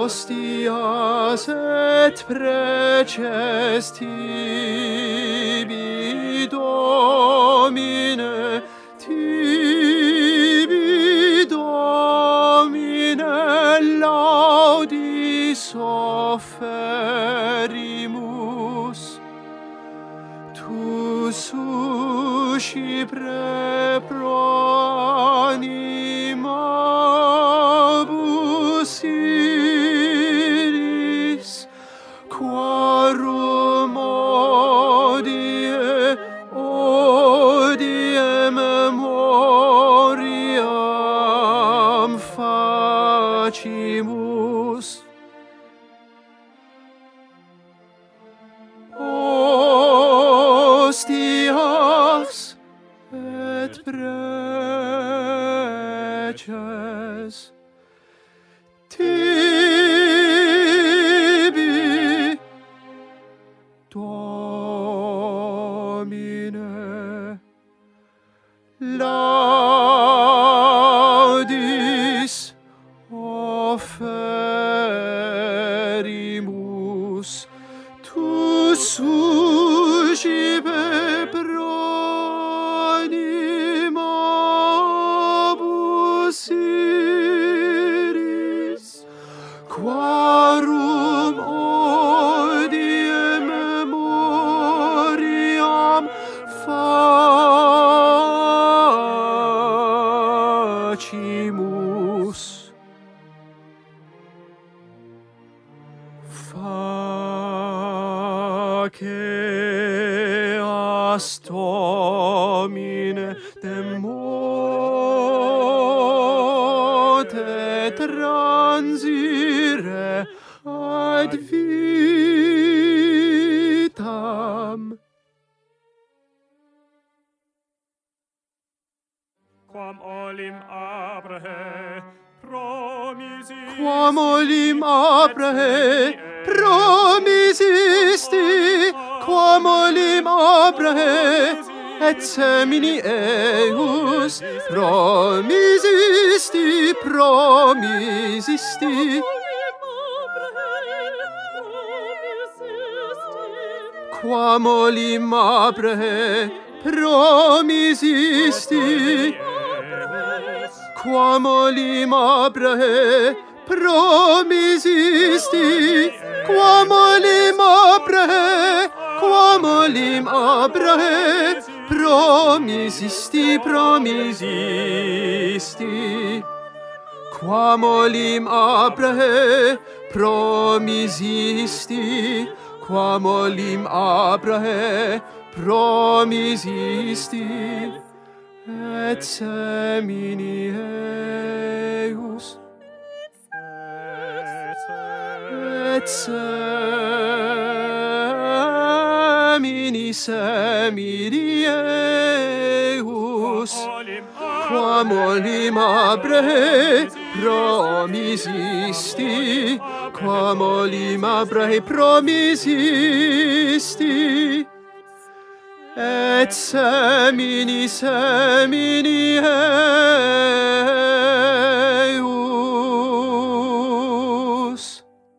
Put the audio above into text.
Hostias et preces tibi, Domine, tibi, Domine, laudis offerimus. Tu suscipre pro animabus iris, quarum odie memoriam facimus. Hostias et preces tibi, Domine, laudis offerimus. Tu suscipe pro animabus iris, quarum odie memoriam facimus. Faceas, Domine, de morte transire ad vitam. Quam olim Abrahe promisi, Quam olim Abrahe promisisti, quam olim Abrahe et semini eius promisisti, promisisti. Quam olim Abrahe promisisti, quam olim Abrahe promisisti, quam olim Abrahe, quam olim Abrahe promisisti, promisisti. Quam olim Abrahe promisisti, quam olim Abrahe promisisti, et semini eius, et semini eius, quam olim Abrahe promisisti, quam olim Abrahe promisisti, et semini eius.